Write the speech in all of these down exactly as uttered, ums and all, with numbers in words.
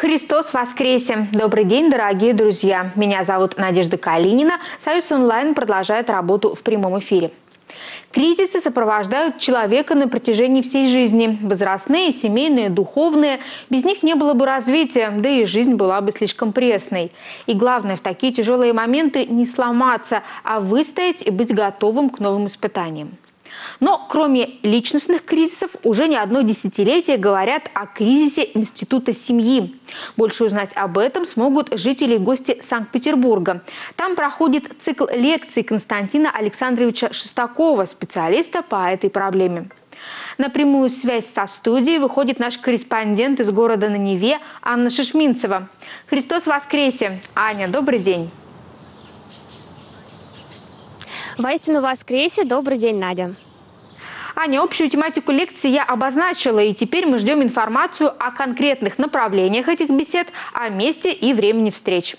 Христос воскресе! Добрый день, дорогие друзья! Меня зовут Надежда Калинина. Союз онлайн продолжает работу в прямом эфире. Кризисы сопровождают человека на протяжении всей жизни. Возрастные, семейные, духовные. Без них не было бы развития, да и жизнь была бы слишком пресной. И главное в такие тяжелые моменты не сломаться, а выстоять и быть готовым к новым испытаниям. Но кроме личностных кризисов, уже не одно десятилетие говорят о кризисе института семьи. Больше узнать об этом смогут жители и гости Санкт-Петербурга. Там проходит цикл лекций Константина Александровича Шестакова, специалиста по этой проблеме. На прямую связь со студией выходит наш корреспондент из города на Неве Анна Шишминцева. Христос воскресе! Аня, добрый день! Воистину воскресе! Добрый день, Надя! Аня, общую тематику лекции я обозначила, и теперь мы ждем информацию о конкретных направлениях этих бесед, о месте и времени встреч.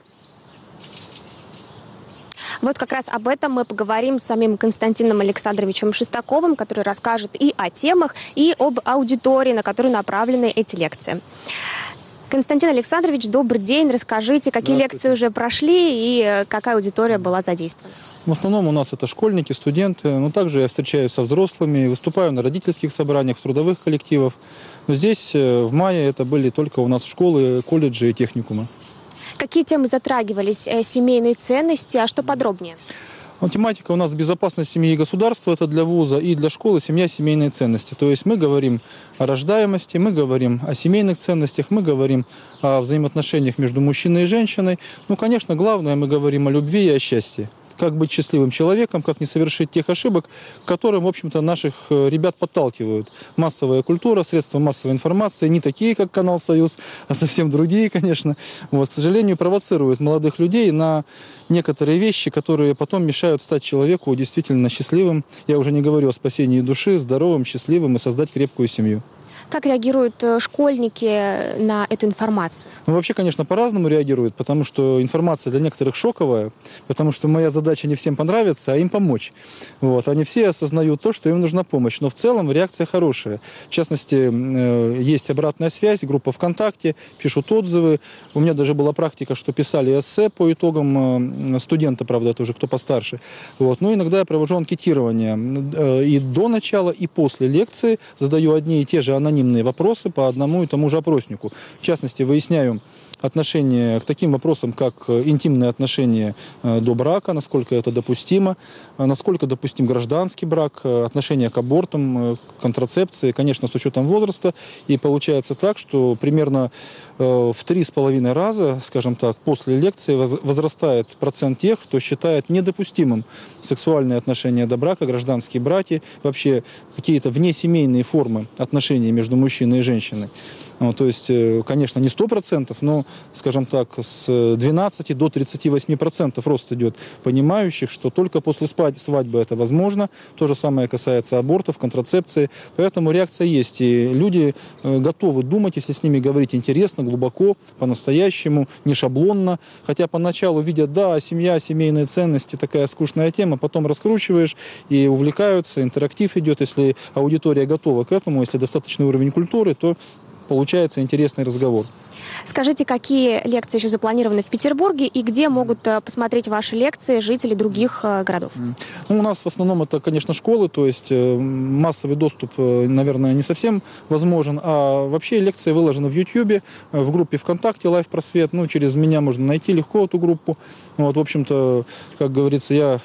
Вот как раз об этом мы поговорим с самим Константином Александровичем Шестаковым, который расскажет и о темах, и об аудитории, на которую направлены эти лекции. Константин Александрович, добрый день. Расскажите, какие лекции уже прошли и какая аудитория была задействована? В основном у нас это школьники, студенты, но также я встречаюсь со взрослыми, выступаю на родительских собраниях, в трудовых коллективах. Но здесь в мае это были только у нас школы, колледжи и техникумы. Какие темы затрагивались? Семейные ценности, а что подробнее? Но тематика у нас безопасность семьи и государства, это для вуза, и для школы семья, семейные ценности. То есть мы говорим о рождаемости, мы говорим о семейных ценностях, мы говорим о взаимоотношениях между мужчиной и женщиной. Ну, конечно, главное, мы говорим о любви и о счастье. Как быть счастливым человеком, как не совершить тех ошибок, к которым, в общем-то, наших ребят подталкивают. Массовая культура, средства массовой информации, не такие, как канал «Союз», а совсем другие, конечно. Вот, к сожалению, провоцируют молодых людей на некоторые вещи, которые потом мешают стать человеку действительно счастливым. Я уже не говорю о спасении души, здоровым, счастливым и создать крепкую семью. Как реагируют школьники на эту информацию? Ну, вообще, конечно, по-разному реагируют, потому что информация для некоторых шоковая, потому что моя задача не всем понравится, а им помочь. Вот. Они все осознают то, что им нужна помощь, но в целом реакция хорошая. В частности, есть обратная связь, группа ВКонтакте, пишут отзывы. У меня даже была практика, что писали эссе по итогам студента, правда, это уже кто постарше. Вот. Но иногда я провожу анкетирование и до начала, и после лекции, задаю одни и те же анонимные вопросы по одному и тому же опроснику. В частности, выясняю отношение к таким вопросам, как интимные отношения до брака, насколько это допустимо, насколько допустим гражданский брак, отношение к абортам, к контрацепции, конечно, с учетом возраста. И получается так, что примерно в три с половиной раза, скажем так, после лекции возрастает процент тех, кто считает недопустимым сексуальные отношения до брака, гражданские браки, вообще какие-то внесемейные формы отношений между мужчиной и женщиной. Ну, то есть, конечно, не сто процентов, но, скажем так, с двенадцати до тридцати восьми процентов рост идет понимающих, что только после свадьбы это возможно. То же самое касается абортов, контрацепции. Поэтому реакция есть. И люди готовы думать, если с ними говорить интересно, глубоко, по-настоящему, не шаблонно. Хотя поначалу видят, да, семья, семейные ценности, такая скучная тема, потом раскручиваешь и увлекаются, интерактив идет. Если аудитория готова к этому, если достаточный уровень культуры, то получается интересный разговор. Скажите, какие лекции еще запланированы в Петербурге и где могут посмотреть ваши лекции жители других городов? Ну, у нас в основном это, конечно, школы, то есть массовый доступ, наверное, не совсем возможен. А вообще лекции выложены в Ютьюбе, в группе ВКонтакте «Лайф Просвет». Ну, через меня можно найти легко эту группу. Вот, в общем-то, как говорится, я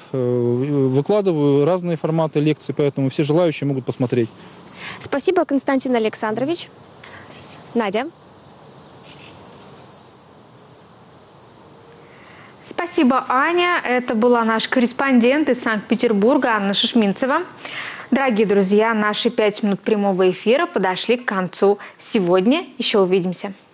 выкладываю разные форматы лекций, поэтому все желающие могут посмотреть. Спасибо, Константин Александрович. Надя. Спасибо, Аня. Это была наш корреспондент из Санкт-Петербурга Анна Шишминцева. Дорогие друзья, наши пять минут прямого эфира подошли к концу. Сегодня еще увидимся.